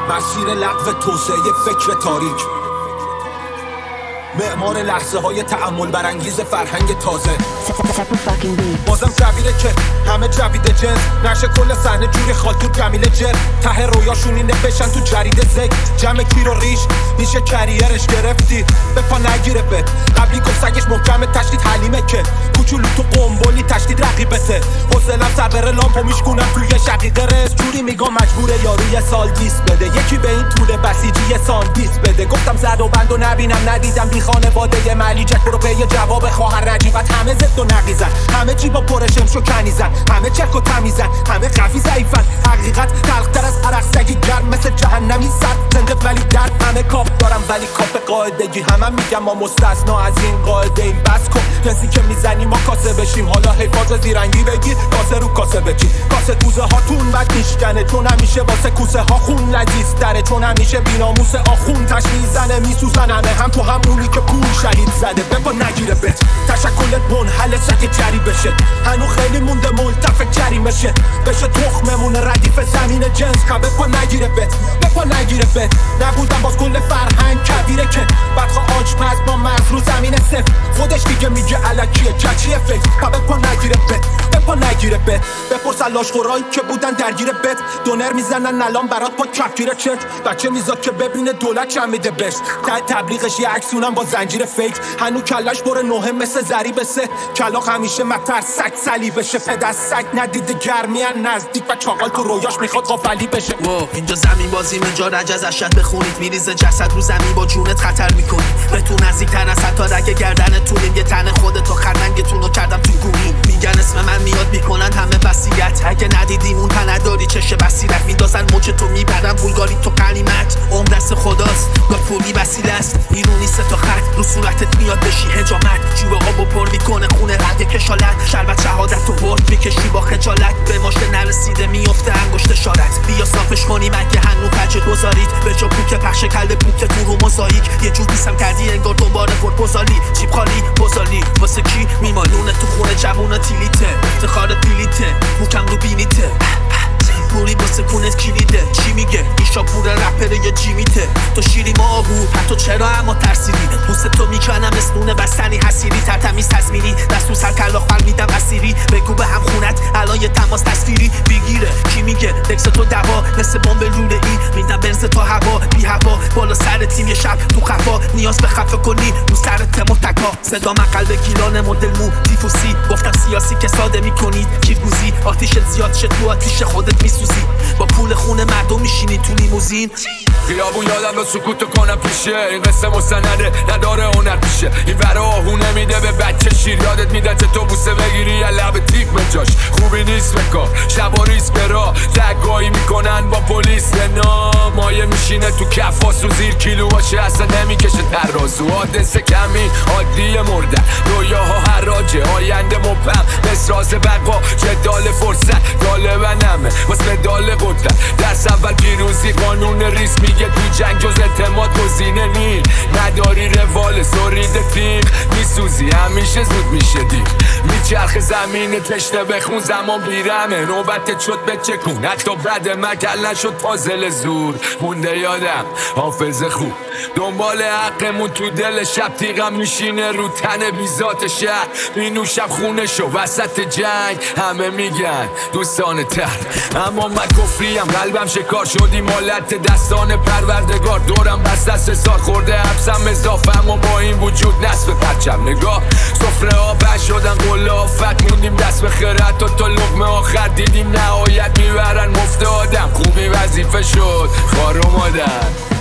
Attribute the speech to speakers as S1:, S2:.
S1: مسیر لغو توسعه فکر تاریک، معمار لحظه های تأمل برانگیز فرهنگ تازه. بازم جویده که همه جویده جنس نشه کل صحنه جوری خالتور جمیله جر ته رویاشون اینه بشن تو جریده زک جمع کیر و ریش میشه کریرش گرفتی به پا نگیره بد قبلی گفت سگش محکمه تشدید حلیمه که کوچولو تو قنبلی تشدید رقیبته حسلم سبر لامپو میشکونم توی شقیقه رس جوری میگم مجبوره یاروی سال دیس بده یکی به این طول بسیجی یه ساندیس بده گفتم زد و بند و نبینم ندیدم بی خانواده ملی جک برو به یه جواب خواهر نجیبت همه زد و نقیزن همه چی با پرشمش و کنیزن همه چک و تمیزن همه خفی ضعیفن حقیقت تلختر از عرق سگی گرم مثل جهنمی سرد زنده ولی درد همه کاپ دارم ولی کاپ قاعدگی همه میگم ما مستثنا از این قاعده این بس کن کسی که میزنیم ما کاسه بشیم حالا حفاظ زیرنگی بگیر کاسه رو کاسه بچین کاسه کوزه هاتون بد میشکنه چون همیشه واسه کوسه ها خون لذیذ تره چون همیشه بیناموس آخون تش میزنه میسوزن هم تو همونی که پول شهید زده بپا نگیره بت تشکلت منحل سک جری بشه هنو خیلی مونده ملتفت جریمه شه بشه تخممون ردیف زمین جنس که بپا نگیره بت بپا نگیره بت نبودم باز کل فرهنگ کبیره که بدخوا آج پس با مرز رو زمین صفر خودش دیگه میگه علکیه چچیه فکر که بپا نگیره بت بپا نگیره بت بپرس علاش خورایی که بودن درگیر بت دونر میزنن الان برات با کفگیر چک بچه میزاد که ببینه دولت چم میده بهش تبلیغش یه عکسونم با زنجیر فیک هنو کلش بره نوه مثل ضریب سه کلاق همیشه متر سگ سلی بشه پدر سگ ندیده گرمی نزدیک و چاقال تو رویاش میخواد غافلی بشه
S2: اینجا زمین بازی اینجا رجز اشد بخونید میریزه جسد رو زمین با جونت خطر میکنی به تو نزدیکتر از حتی رگ گردنتونیم یه تن خودتو خرنگتون رو کردم تو گونی میگن اسم من میاد میکنن همه وصیت اگه ندیدیم اون تن نداری چشه بصیرت میدازن موج تو میبرن بولگاری تو قنیمت عمر دست خداست گاه پولی وسیله است ایرونی سه تا خط رو صورتت میاد بشی هجامت جوب آبو پر میکنه خونه رد کشالت شربت شهادت تو برد میکشی با خجالت به ماشته نرسیده میفته انگشت شارت بیا صافش کنی مگه هنو پجت گذارید به جا پوک پخش کل پوک تو رو موزاییک یه جور دیسم کردی انگار دوباره پرپوزالی جیب خالی بزالی واسه کی میمالونه تو خونه جوونا تیلیته افتخار دیلیته موکم رو بینیته پوری واسه کونت کلیده چی میگه ایشا پور رپره یا جیمیته تو شیری ما بود حتی چرا اما ترسیدی بوست تو میکنم اسنونه بستنی حسیری ترتمیز تصمیری دستو سر کلاخ بر میدم اسیری بگو به هم خونت الان یه تماس تصویری بگیره کی میگه دکس تو دوا مثل بمب لوله ای میدم بنز تو هوا بی هوا بالا سر تیم یه شب تو خفا نیاز به خفه کنی رو سرت متکا صدا من قلب گیلان مدل مو دیفوسی گفتم سیاسی که ساده میکنید کیفگوزی آتیشت زیاد شد تو آتیش خودت میسوزی با پول خونه مردم میشینی تو لیموزین
S3: خیابون یادم رو سکوتو کنم پیشه این قصه مستنده نداره هنر پیشه این ورا آهونه میده به بچه شیر یادت میده چه تو بوسه بگیری یا لب تیک بجاش خوبی نیست بکار شب و ریز برا دگاهی میکنن با پلیس نام مایه میشینه تو کفاس و زیر کیلو باشه اصلا نمیکشه ترازو حادثه کمی عادی مرده رویاها حراجه آینده مبهم مسراز بقا جدال فرصت غالبا نمه واسه مدال قدرت درس اول پیروزی قانون ریس میگه تو جنگ جز اعتماد گزینه نی نداری روال سرید تیغ میسوزی همیشه زود میشه دیر میچرخ زمین تشنه بخون زمان بیرمه نوبتت شد بچکون حتی بعد مکل نشد پازل زور مونده یادم حافظه خوب دنبال حقمون تو دل شب تیغم میشینه رو تن بیزات شهر مینوشم خونه شو وسط جنگ همه میگن دوستان تر اما من کفریم قلبم شکار شدی مالت دستان پروردگار دورم بست از سال خورده حبسم اضافم و با این وجود نصف پرچم نگاه سفره ها بش شدن قله آفت موندیم دست به خیرت تا لقمه آخر دیدیم نهایت میبرن مفت آدم خوبی وظیفه شد خار اومدن